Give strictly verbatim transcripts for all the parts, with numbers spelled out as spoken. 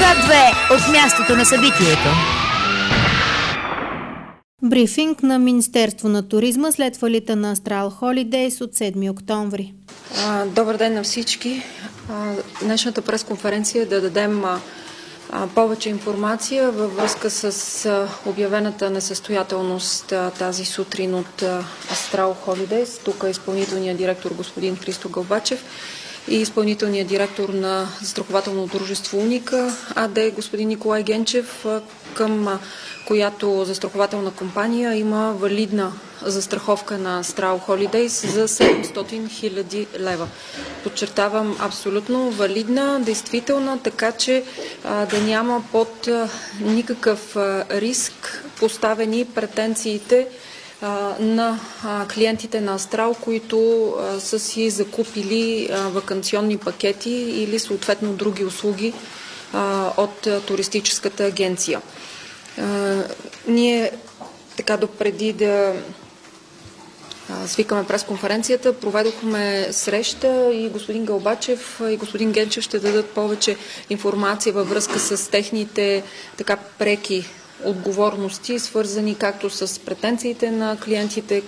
Свят две от мястото на събитието. Брифинг на Министерство на туризма след фалита на Астрал Холидейс от седми октомври. Добър ден на всички. Днешната пресконференция е да дадем повече информация във връзка с обявената несъстоятелност тази сутрин от Астрал Холидейс. Тук е изпълнителният директор господин Христо Гълбачев и изпълнителният директор на застрахователно дружество Уника АД господин Николай Генчев, към която застрахователна компания има валидна застраховка на Астрал Холидейс за седемстотин хиляди лева. Подчертавам, абсолютно валидна, действителна, така че а, да няма под а, никакъв а, риск поставени претенциите а, на а, клиентите на Астрал, които а, са си закупили а, ваканционни пакети или съответно други услуги а, от а, туристическата агенция. А, ние така допреди да свикаме пресконференцията, проведохме среща и господин Гълбачев и господин Генчев ще дадат повече информация във връзка с техните така преки отговорности, свързани както с претенциите на клиентите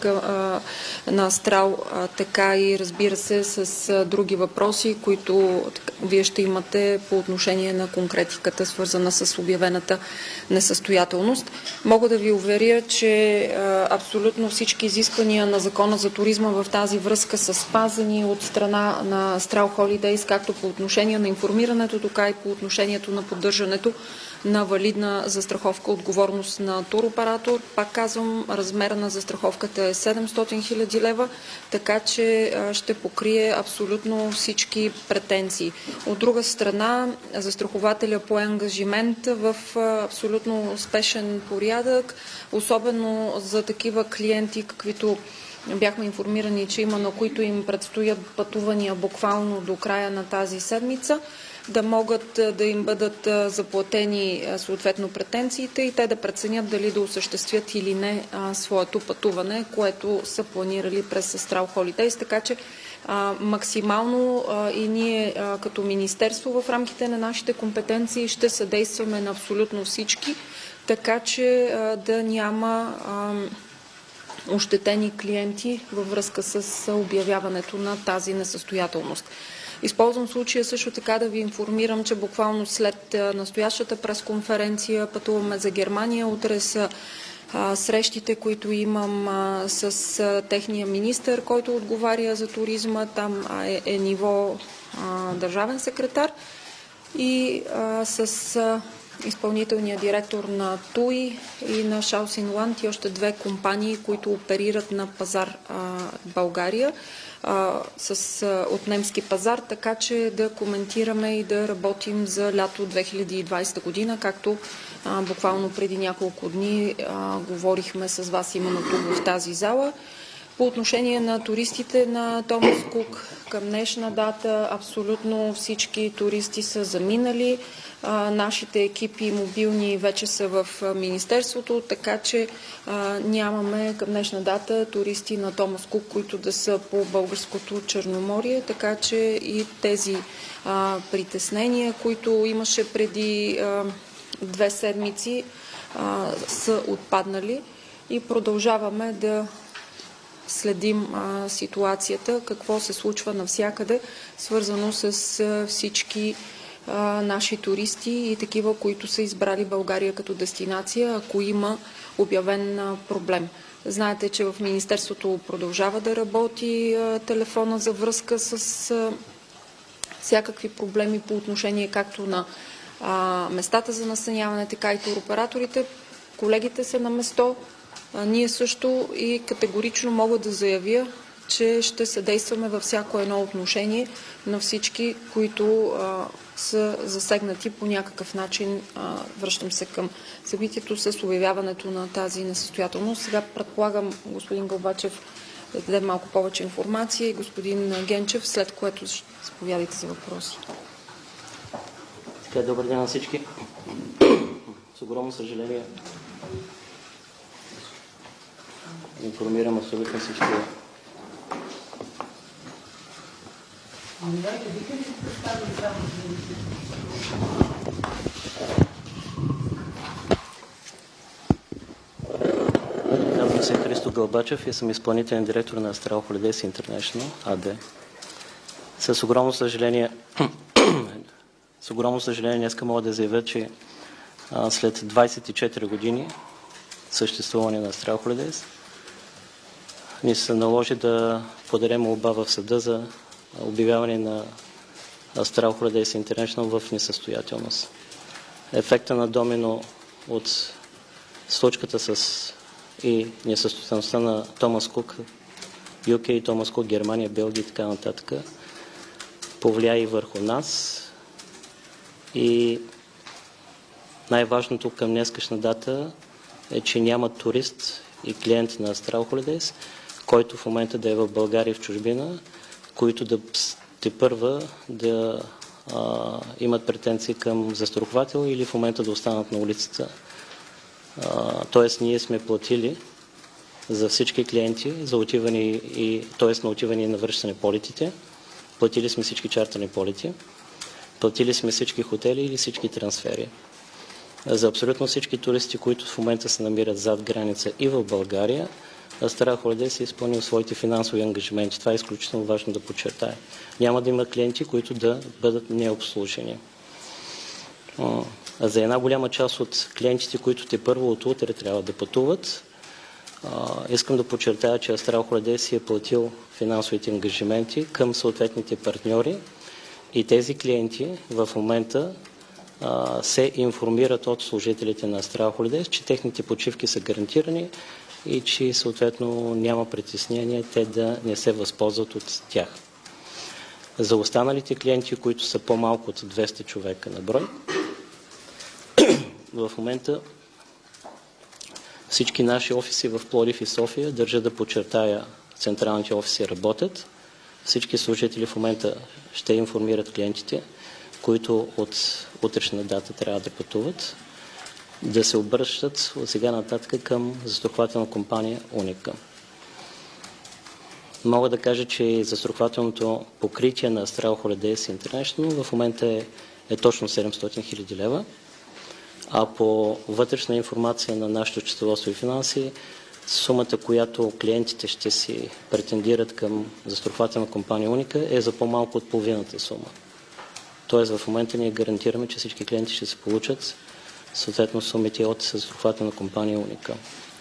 на Астрал, така и разбира се с други въпроси, които вие ще имате по отношение на конкретиката, свързана с обявената несъстоятелност. Мога да ви уверя, че абсолютно всички изисквания на Закона за туризма в тази връзка са спазени от страна на Астрал Холидейс, както по отношение на информирането, така и по отношението на поддържането на валидна застраховка отговорност на туроператор. Пак казвам, размера на застраховката е седемстотин хиляди лева, така че ще покрие абсолютно всички претенции. От друга страна, застрахователя пое ангажимент в абсолютно спешен порядък, особено за такива клиенти, каквито бяхме информирани, че има, на които им предстоят пътувания буквално до края на тази седмица, да могат да им бъдат заплатени съответно претенциите и те да преценят дали да осъществят или не а, своето пътуване, което са планирали през Астрал Холидейс. Така че а, максимално а, и ние а, като министерство в рамките на нашите компетенции ще съдействаме на абсолютно всички, така че а, да няма а, ощетени клиенти във връзка с обявяването на тази несъстоятелност. Използвам случая също така да ви информирам, че буквално след настоящата пресконференция пътуваме за Германия. Утре са а, срещите, които имам а, с а, техния министър, който отговаря за туризма. Там а, е, е ниво а, държавен секретар и а, с а, изпълнителния директор на ТУИ и на Шаусинланд и още две компании, които оперират на пазар а, България а, с, а, от немски пазар, така че да коментираме и да работим за лято две хиляди и двадесета година, както а, буквално преди няколко дни а, говорихме с вас именно тук в тази зала. По отношение на туристите на Томас Кук, към днешна дата абсолютно всички туристи са заминали. А, нашите екипи мобилни вече са в Министерството, така че а, нямаме към днешна дата туристи на Томас Кук, които да са по българското Черноморие, така че и тези а, притеснения, които имаше преди а, две седмици, а, са отпаднали и продължаваме да следим а, ситуацията, какво се случва навсякъде, свързано с а, всички а, наши туристи и такива, които са избрали България като дестинация, ако има обявен а, проблем. Знаете, че в Министерството продължава да работи а, телефона за връзка с а, всякакви проблеми по отношение както на а, местата за настаняване, така и туроператорите. Колегите са на место. А, ние също и категорично мога да заявя, че ще съдействаме във всяко едно отношение на всички, които а, са засегнати по някакъв начин. А, връщам се към събитието с обявяването на тази несъстоятелност. Сега предполагам господин Гълбачев да даде малко повече информация и господин Генчев, след което ще заповядайте за въпроси. Така, добър ден на всички. С огромно съжаление информирам абсолютно всички. Христо Гълбачев и съм изпълнителен директор на Astral Holidays International ей ди. С огромно съжаление, с огромно съжаление днес мога да заявя, че а, след двадесет и четири години съществуване на Astral Holidays ни се наложи да подадем молба в съда за обявяване на Astral Holidays International в несъстоятелност. Ефекта на домино от случката с и несъстоятелността на Томас Кук, Ю Кей, Томас Кук, Германия, Белгия и така нататък повлия и върху нас. И най-важното към днескашна дата е, че няма турист и клиент на Astral Holidays, който в момента да е в България и в чужбина, които да тепърва да а, имат претенции към застраховател или в момента да останат на улицата. А, тоест ние сме платили за всички клиенти, за отиване и, т.е. на отиване и на връщане полетите. Платили сме всички чартерни полети. Платили сме всички хотели или всички трансфери. За абсолютно всички туристи, които в момента се намират зад граница и в България, Astral Holidays е изпълнил своите финансови ангажименти. Това е изключително важно да подчертая. Няма да има клиенти, които да бъдат необслужени. За една голяма част от клиентите, които те първо от утре трябва да пътуват, искам да подчертая, че Astral Holidays е платил финансовите ангажименти към съответните партньори и тези клиенти в момента се информират от служителите на Astral Holidays, че техните почивки са гарантирани и че съответно няма притеснение те да не се възползват от тях. За останалите клиенти, които са по-малко от двеста човека на брой, в момента всички наши офиси в Пловдив и София, държа да подчертая, централните офиси работят. Всички служители в момента ще информират клиентите, които от утрешна дата трябва да пътуват, да се обръщат от сега нататък към застрахователна компания Уника. Мога да кажа, че застрахователното покритие на Astral Holidays International в момента е, е точно седемстотин хиляди лева, а по вътрешна информация на нашето счетоводство и финанси, сумата, която клиентите ще си претендират към застрахователна компания Уника, е за по-малко от половината сума. Тоест в момента ние гарантираме, че всички клиенти ще се получат съответно сумите от застрахователна компания Уника.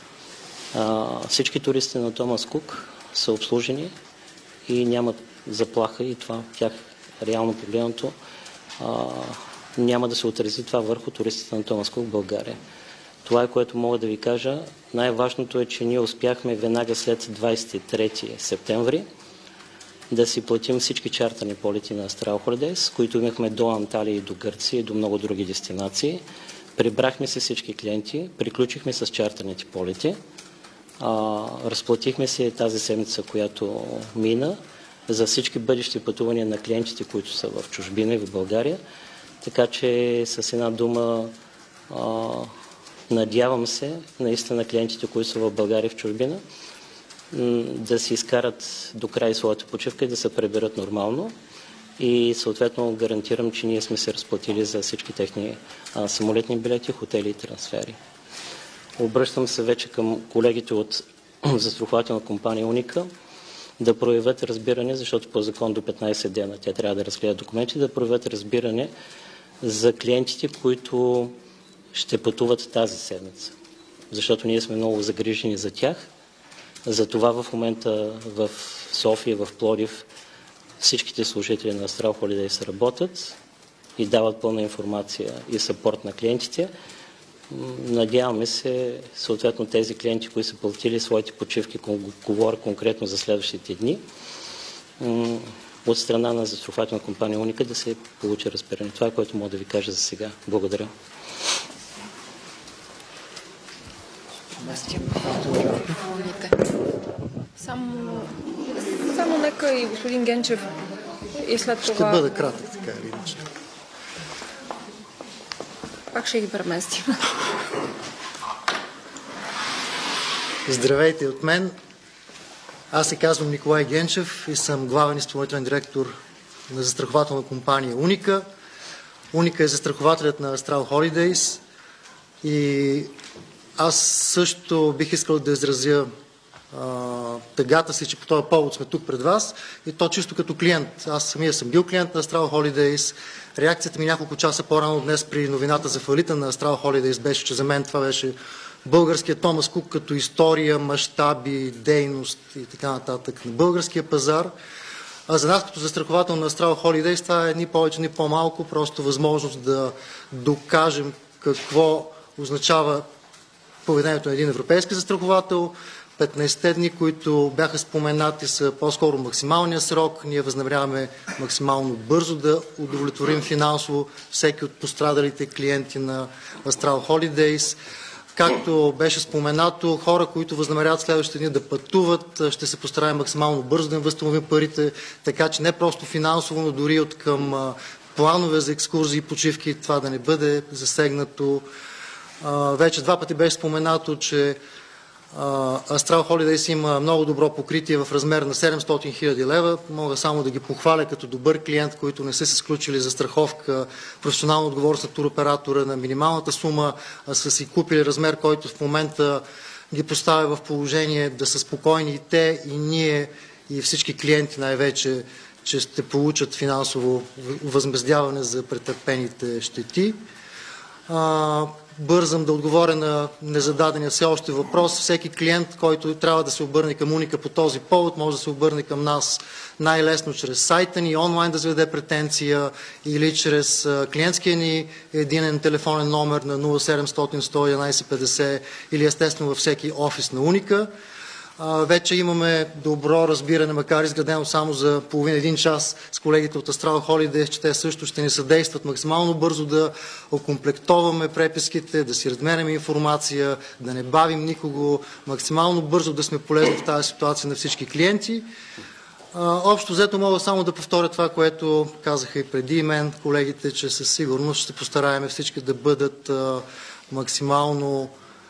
А, всички туристи на Томас Кук са обслужени и нямат заплаха и това тях реално погледнато а, няма да се отрази това върху туристите на Томас Кук в България. Това е, което мога да ви кажа. Най-важното е, че ние успяхме веднага след двадесет и трети септември да си платим всички чартерни полети на Astral Holidays, които имахме до Анталия и до Гърция и до много други дестинации. Прибрахме се всички клиенти, приключихме с чартерните полети, а, разплатихме се тази седмица, която мина, за всички бъдещи пътувания на клиентите, които са в чужбина и в България. Така че с една дума а, надявам се наистина клиентите, които са в България и в чужбина, да си изкарат до край своята почивка и да се приберат нормално. И съответно гарантирам, че ние сме се разплатили за всички техни а, самолетни билети, хотели и трансфери. Обръщам се вече към колегите от застрахователна компания Уника да проявят разбиране, защото по закон до петнадесет дена тя трябва да разгледа документи, да проявят разбиране за клиентите, които ще пътуват тази седмица. Защото ние сме много загрижени за тях. Затова в момента в София, в Пловдив, всичките служители на Astral Holidays работят и дават пълна информация и съпорт на клиентите. Надяваме се, съответно тези клиенти, които са платили своите почивки, говоря конкретно за следващите дни, от страна на застрахователна компания Уника да се получи разбиране. Това е, което мога да ви кажа за сега. Благодаря. Само, само нека и господин Генчев и след това... Ще бъда кратък, така или иначе. Пак ще ги преместим. Здравейте от мен. Аз се казвам Николай Генчев и съм главен изпълнителен директор на застрахователна компания Уника. Уника е застрахователят на Astral Holidays и аз също бих искал да изразя тъгата си, че по този повод сме тук пред вас, и то чисто като клиент. Аз самия съм бил клиент на Astral Holidays. Реакцията ми няколко часа по-рано днес при новината за фалита на Astral Holidays беше, че за мен това беше българският Томас Кук като история, мащаби, дейност и така нататък на българския пазар. А за нас като застраховател на Astral Holidays това е ни повече, ни по-малко, просто възможност да докажем какво означава поведението на един европейски застраховател. петнайсетте дни, които бяха споменати, са по-скоро максималния срок. Ние възнамеряваме максимално бързо да удовлетворим финансово всеки от пострадалите клиенти на Astral Holidays. Както беше споменато, хора, които възнамеряват следващите дни да пътуват, ще се постараем максимално бързо да им възстановим парите, така че не просто финансово, но дори от към планове за екскурзии и почивки това да не бъде засегнато. Вече два пъти беше споменато, че Astral Holidays има много добро покритие в размер на седемстотин хиляди лева. Мога само да ги похваля като добър клиент, които не са се сключили за страховка, професионална отговорност на туроператора на минималната сума, а са си купили размер, който в момента ги поставя в положение да са спокойни и те, и ние, и всички клиенти най-вече, че ще получат финансово възмездяване за претърпените щети. Бързам да отговоря на незададения все още въпрос. Всеки клиент, който трябва да се обърне към Уника по този повод, може да се обърне към нас най-лесно чрез сайта ни, онлайн да заведе претенция или чрез клиентския ни единен телефонен номер на нула седемстотин сто и единайсет петдесет или естествено във всеки офис на Уника. Вече имаме добро разбиране, макар изградено само за половин-един час с колегите от Astral Holidays, че те също ще ни съдействат максимално бързо да окомплектоваме преписките, да си разменяме информация, да не бавим никого, максимално бързо да сме полезни в тази ситуация на всички клиенти. Общо взето мога само да повторя това, което казаха и преди мен колегите, че със сигурност ще постараем всички да бъдат максимално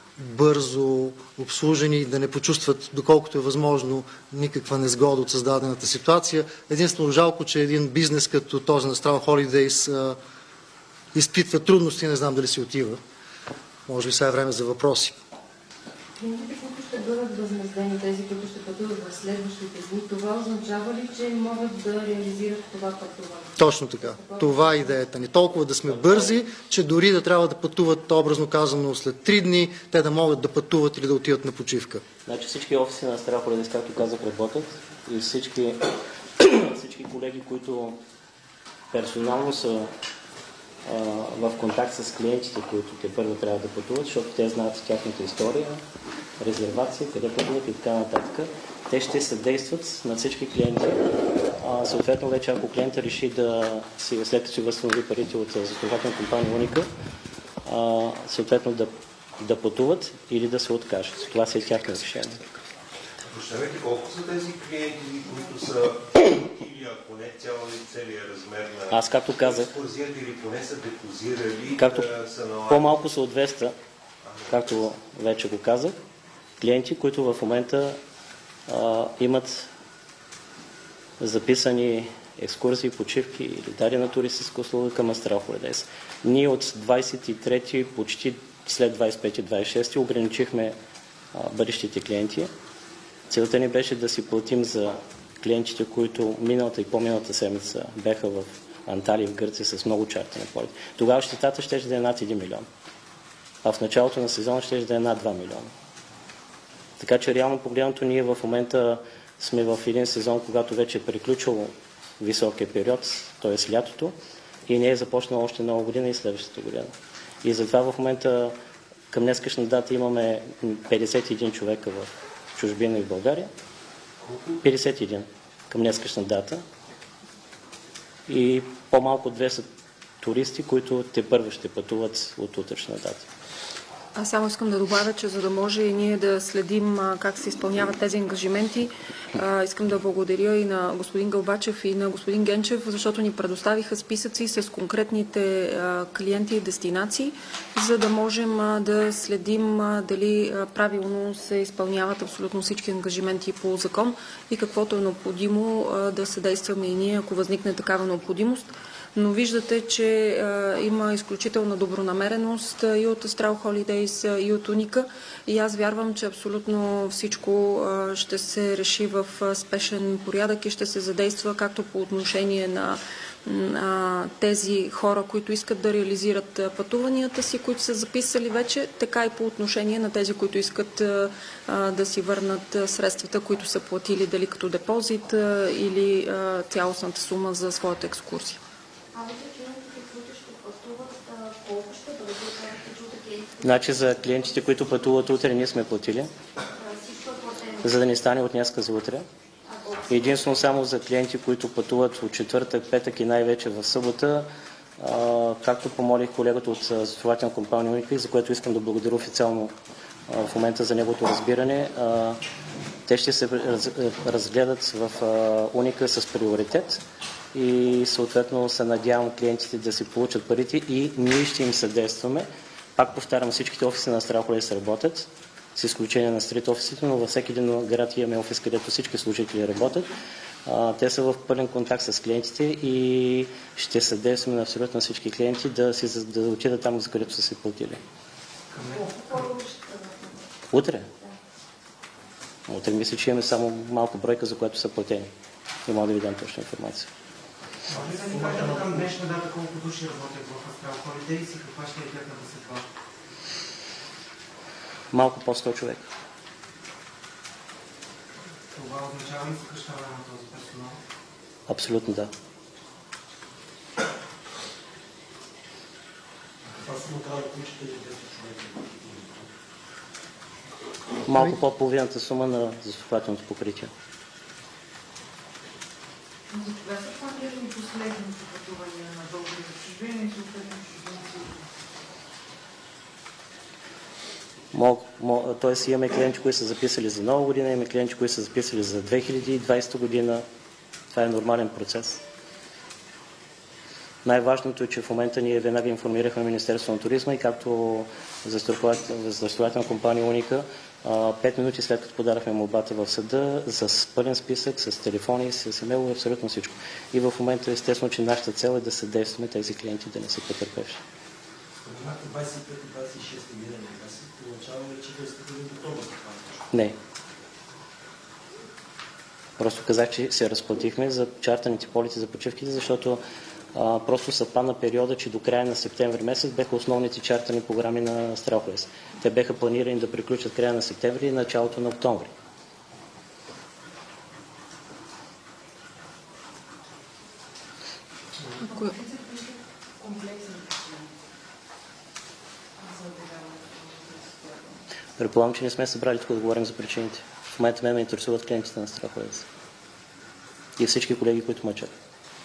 бързо обслужени и да не почувстват, доколкото е възможно, никаква незгода от създадената ситуация. Единствено жалко, че един бизнес като този на Astral Holidays а, изпитва трудности, не знам дали си отива. Може би сега е време за въпроси. Клиентите, които ще бъдат възмездени, тези, които ще пътуват в следващите дни, това означава ли, че могат да реализират това пътуване? Точно така. Това е идеята ни. Толкова да сме бързи, че дори да трябва да пътуват, образно казано, след три дни, те да могат да пътуват или да отидат на почивка. Значи всички офиси на Astral Holidays, както казах, работят и всички, всички колеги, които персонално са а, в контакт с клиентите, които те първо трябва да пътуват, защото те знаят тяхната история, резервация, къде пътуват и така нататък. Те ще съдействат на всички клиенти. А, съответно, вече ако клиента реши да си, след като си възстанови парите от застрахователна компания Уника, а, съответно да, да пътуват или да се откажат. Това си е тяхно решение. Прощавайте, колко са тези клиенти, които са или ако не цяло целият размер на... Аз както казах, или поне са депозирали, както да са налагали... по-малко са от двеста, както вече го казах, клиенти, които в момента а, имат записани екскурзии, почивки или дадена туристическа услуга към Astral Holidays. Ние от двайсет и трети, почти след двайсет и пети двайсет и шести ограничихме а, бъдещите клиенти. Целта ни беше да си платим за клиентите, които миналата и по-миналата седмица беха в Анталия, в Гърция с много чартени полети. Тогава щетата ще да е над един милион. А в началото на сезона ще да е над два милиона. Така че реално погледнато ние в момента сме в един сезон, когато вече е приключил високия период, т.е. лятото, и не е започнала още нова година и следващата година. И затова в момента към днескашна дата имаме петдесет и един човека в чужбина и в България. петдесет и един към днескашна дата. И по-малко от двеста туристи, които те първо ще пътуват от утрешна дата. Аз само искам да добавя, че за да може и ние да следим как се изпълняват тези ангажименти, А, искам да благодаря и на господин Гълбачев и на господин Генчев, защото ни предоставиха списъци с конкретните а, клиенти и дестинации, за да можем а, да следим а, дали а, правилно се изпълняват абсолютно всички ангажименти по закон и каквото е необходимо а, да съдействаме и ние, ако възникне такава необходимост. Но виждате, че а, има изключителна добронамереност и от Astral Holidays, и от Уника. И аз вярвам, че абсолютно всичко а, ще се реши в а, спешен порядък и ще се задейства както по отношение на а, тези хора, които искат да реализират а, пътуванията си, които са записали вече, така и по отношение на тези, които искат а, а, да си върнат а, средствата, които са платили дали като депозит а, или а, цялостната сума за своята екскурсия. Значи за клиентите, които пътуват утре, ние сме платили, за да не стане от днеска за утре. Единствено само за клиенти, които пътуват от четвъртък, петък и най-вече в събота, а, както помолих колегата от застрахователна компания Уника, за което искам да благодаря официално а, в момента за неговото разбиране, а, те ще се раз, разгледат в а, Уника с приоритет и съответно се надявам клиентите да си получат парите и ние ще им съдействаме. Пак повтарям, всичките офиси на Astral Holidays работят, с изключение на стрит офисите, но във всеки един град имаме офис, където всички служители работят. А, те са в пълен контакт с клиентите и ще съдействаме на абсолютно всички клиенти да, си, да отидат там, за където са си платили. Утре? Утре мисля, че имаме само малко бройка, за която са платени. Не мога да ви дам точна информация. Може да ни кажете към днешна дата колко души работят в Astral Holidays и каква ще е тяхната съдба? Малко по сто човека. Това означава ли съкращаване на този персонал? Абсолютно да. Това се накрая да получите ли десет човека? Малко под половината сума на застрахователното покритие. За това са планирани последните пътувания на българи за чужбина и съответно чужбенци? Тоест имаме клиенти, които са записали за нова година, имаме клиенти, които са записали за две хиляди и двадесета година. Това е нормален процес. Най-важното е, че в момента ние веднага информирахме Министерството на туризма и както застрахователна компания Уника, пет минути след като подадахме молбата в съда, с пълен списък, с телефони, с имейл, абсолютно всичко. И в момента естествено, че нашата цел е да съдействаме тези клиенти да не са потърпевши. Споменахте двадесет и пета двадесет и шеста година, получаваме ли, че да сте били готови? Не. Просто казах, че се разплатихме за чартаните полети за почивките, защото а, просто съвпадна периода, че до края на септември месец бяха основните чартани програми на Astral Holidays. Те бяха планирани да приключат края на септември и началото на октомври. Предполагам, че не сме събрали тук да говорим за причините. В момента ме ме интересуват клиентите на Astral Holidays. И всички колеги, които ме чакат.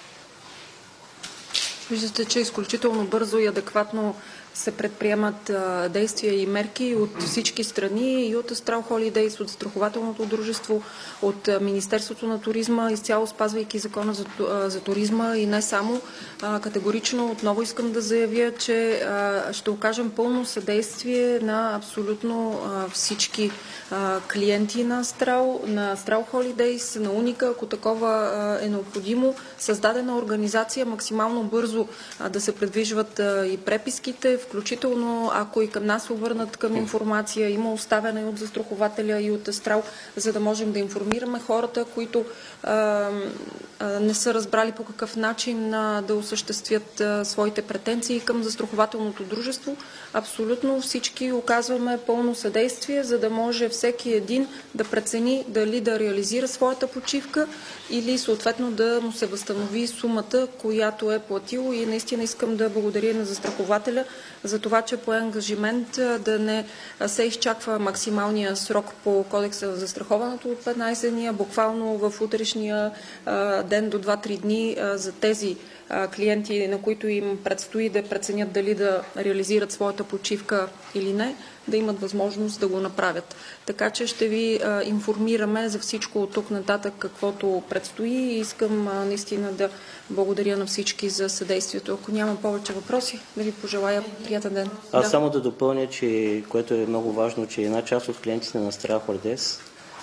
Виждате, че изключително бързо и адекватно се предприемат а, действия и мерки от всички страни, и от Astral Holidays, от застрахователното дружество, от а, Министерството на туризма, изцяло спазвайки закона за, а, за туризма и не само. А, категорично отново искам да заявя, че а, ще окажем пълно съдействие на абсолютно а, всички а, клиенти на Astral, на Astral Holidays, на Уника, ако такова а, е необходимо. Създадена организация максимално бързо а, да се предвижват а, и преписките, включително ако и към нас се обърнат към информация, има оставяне и от застрахователя и от Astral, за да можем да информираме хората, които а, а, не са разбрали по какъв начин а, да осъществят а, своите претенции към застрахователното дружество. Абсолютно всички оказваме пълно съдействие, за да може всеки един да прецени дали да реализира своята почивка или съответно да му се възстанови сумата, която е платил. И наистина искам да благодаря на застрахователя за това, че пое ангажимент да не се изчаква максималния срок по кодекса за застраховането от петнадесет дни, буквално в утрешния ден до два-три дни за тези а, клиенти, на които им предстои да преценят дали да реализират своята почивка или не, да имат възможност да го направят. Така че ще ви а, информираме за всичко от тук нататък, каквото предстои, и искам а, наистина да благодаря на всички за съдействието. Ако няма повече въпроси, да ви пожелая приятен ден. Аз да. само да допълня, че, което е много важно, че една част от клиентите на Астреал Холидейс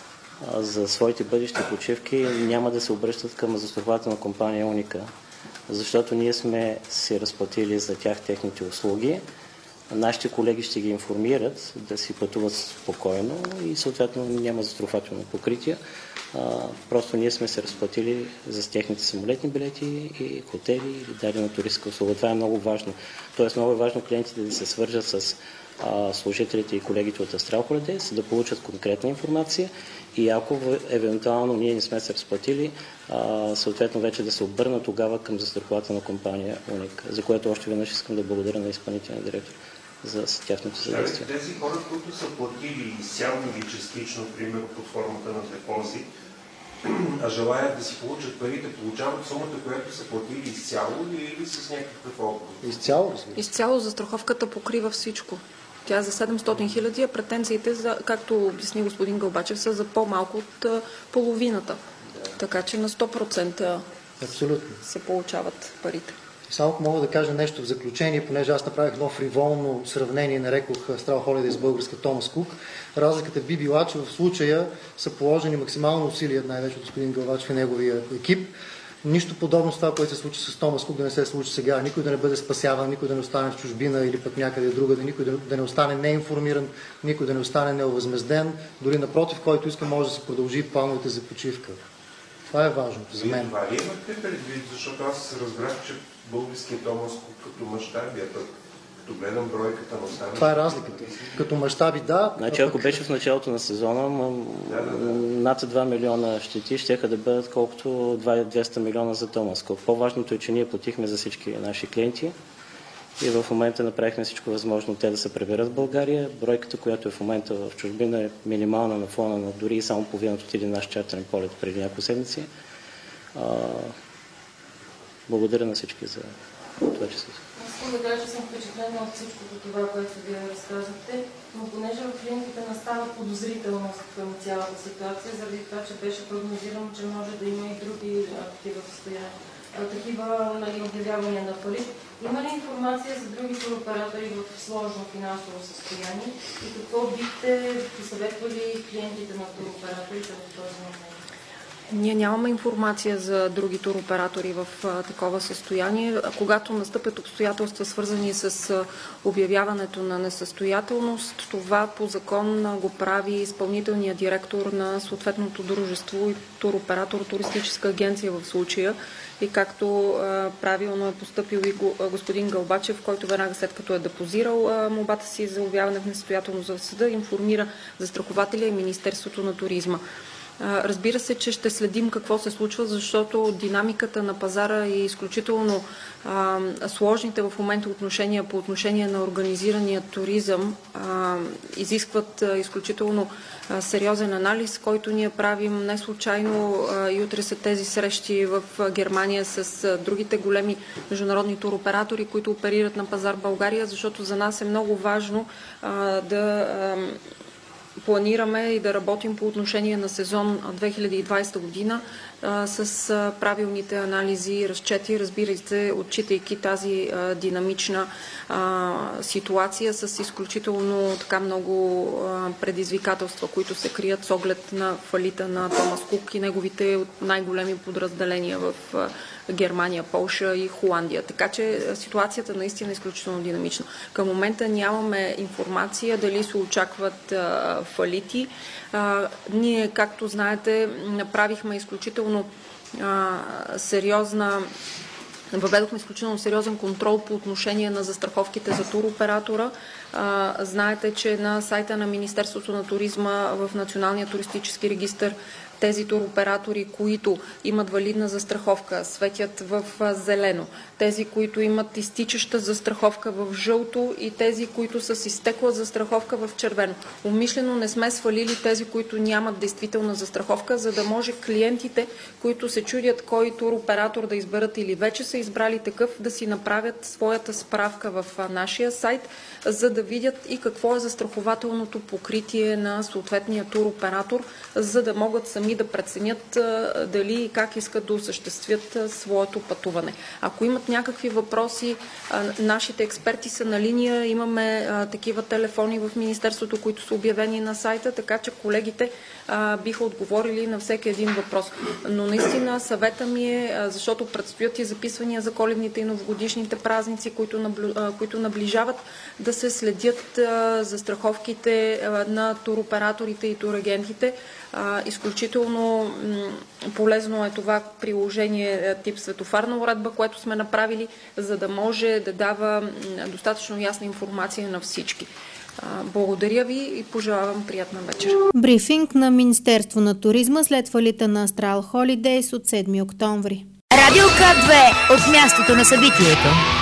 за своите бъдещи почивки няма да се обръщат към застрахователна компания Уника, защото ние сме си разплатили за тях техните услуги. Нашите колеги ще ги информират да си пътуват спокойно и съответно няма застрахователно покритие. Просто ние сме се разплатили за техните самолетни билети и хотели или дадена туристическа услуга. Това е много важно. Тоест много е важно клиентите да се свържат с а, служителите и колегите от Астреал Холидейс, да получат конкретна информация и ако евентуално ние не сме се разплатили, а, съответно вече да се обърна тогава към застрахователна компания Уник, за което още веднъж искам да благодаря на изпълнителния директор за тяхното съдействие. Тези хора, които са платили изцяло или частично, примерно под формата на депозит, а желаят да си получат парите, получават сумата, която са платили изцяло или с някакъв отговор? Изцяло? Изцяло застраховката покрива всичко. Тя е за седемстотин хиляди, а претенциите, за, както обясни господин Гълбачев, са за по-малко от а, половината. Така че на сто процента Абсолютно. се получават парите. Само мога да кажа нещо в заключение, понеже аз направих едно фриволно сравнение, нарекох Астреал Холидейс с българска Томас Кук. Разликата би била, че в случая са положени максимално усилия, най-вече от господин Гълбачев и неговия екип. Нищо подобно с това, което се случи с Томас Кук, да не се случи сега. Никой да не бъде спасяван, никой да не остане в чужбина или пък някъде друга, да никой да не остане неинформиран, никой да не остане неовъзмезден. Дори напротив, който иска, може да се продължи плановете за почивка. Това е важното за мен. Това ли имате предвид, защото аз разбрах, че българският Томас Кук като мащаби, а пък като гледам бройката на останалите. Това е разликата. Като мащаби, да. Значи, ако беше в началото на сезона, да, да, да. над два милиона щети щеха да бъдат колкото двеста милиона за Томас Кук. По-важното е, че ние платихме за всички наши клиенти и в момента направихме всичко възможно те да се приберат в България. Бройката, която е в момента в чужбина, е минимална на фона на дори и само половината от един наш чартерен полет преди няколко седмици. А, благодаря на всички за това, че се... Искам да кажа, че съм впечатлена от всичкото това, което вие разказахте, но понеже в клиниките настава подозрителност към цялата ситуация, заради това, че беше прогнозирано, че може да има и други такива състояния, такива нали, обявявания на фалит. Има ли информация за други туроператори в сложно финансово състояние и какво бихте посъветвали клиентите на туроператорите в този момент? Ние нямаме информация за други туроператори в а, такова състояние. А когато настъпят обстоятелства, свързани с а, обявяването на несъстоятелност, това по закон а, го прави изпълнителният директор на съответното дружество и туроператор, туристическа агенция в случая. И както а, правилно е поступил и го, а, господин Гълбачев, който веднага след като е депозирал а, молбата си за обявяване в несъстоятелност в съда, информира застрахователя и Министерството на туризма. Разбира се, че ще следим какво се случва, защото динамиката на пазара и изключително а, сложните в момента отношения по отношение на организирания туризъм а, изискват а, изключително а, сериозен анализ, който ние правим не случайно а, и утре са тези срещи в а, Германия с а, другите големи международни туроператори, които оперират на пазар България, защото за нас е много важно а, да а, планираме и да работим по отношение на сезон две хиляди и двадесета година а, с а, правилните анализи и разчети, разбира се, отчитайки тази а, динамична а, ситуация с изключително така много а, предизвикателства, които се крият с оглед на фалита на Томас Кук и неговите най-големи подразделения в а, Германия, Полша и Холандия. Така че ситуацията наистина е изключително динамична. Към момента нямаме информация дали се очакват а, фалити. А, ние, както знаете, направихме изключително а, сериозна Въведохме изключително сериозен контрол по отношение на застраховките за туроператора. А, знаете, че на сайта на Министерството на туризма в Националния туристически регистър тези туроператори, които имат валидна застраховка, светят в зелено, тези, които имат изтичаща застраховка в жълто и тези, които са с изтекла застраховка в червено. Умишлено не сме свалили тези, които нямат действителна застраховка, за да може клиентите, които се чудят кой туроператор да изберат или вече са избрали такъв, да си направят своята справка в нашия сайт, за да видят и какво е застрахователното покритие на съответния туроператор, за да могат сами да преценят дали и как искат да осъществят своето пътуване. Ако имат някакви въпроси, нашите експерти са на линия, имаме такива телефони в Министерството, които са обявени на сайта, така че колегите биха отговорили на всеки един въпрос. Но наистина съвета ми е, защото предстоят и записвания за коледните и новогодишните празници, които, наблю... които наближават, да се следят застраховките на туроператорите и турагентите. Изключително полезно е това приложение тип светофарна уредба, което сме направили, за да може да дава достатъчно ясна информация на всички. Благодаря ви и пожелавам приятна вечер. Брифинг на Министерство на туризма след фалита на Astral Holidays от седми октомври. Радио К две от мястото на събитието.